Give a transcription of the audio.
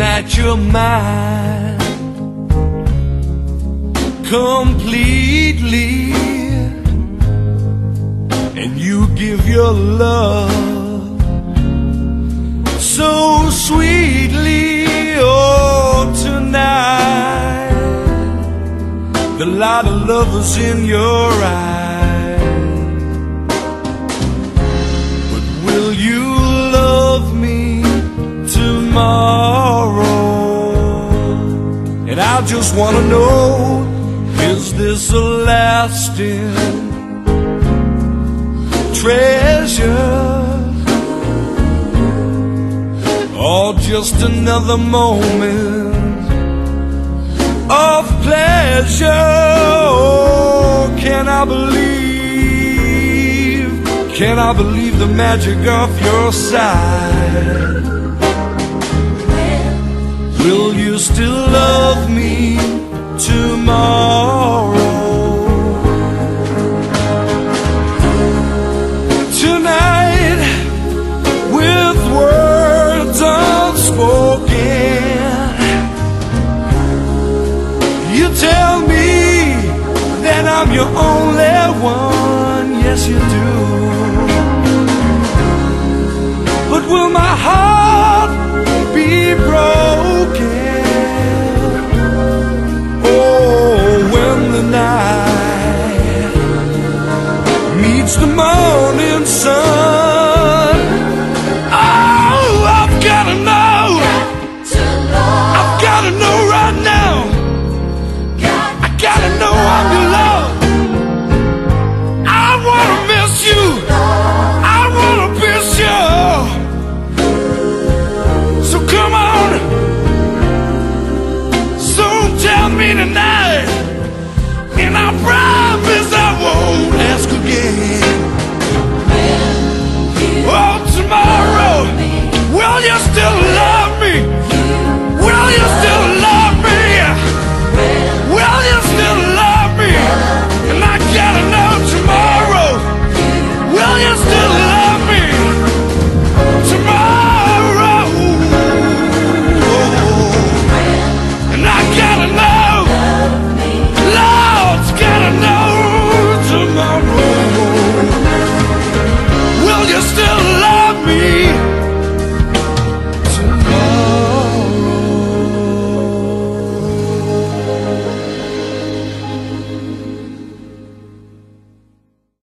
tonight you're mine completely, and you give your love so sweetly. Oh, tonight the light of love is in your eyes. But will you love me tomorrow? And I just want to know, is this a lasting treasure, or just another moment of pleasure? Oh, can I believe the magic of your side? Will you still love me tomorrow? Tonight, with words unspoken, you tell me that I'm your only one. Yes, you do. But will my heart be broken? Oh, when the night meets the morning sun. Oh, I've gotta know. I've gotta know right now. I gotta know I'm your love. I wanna miss you. I wanna miss you. So come on. So tell me tonight, and I promise I won't ask again. Oh, tomorrow, will you still love me?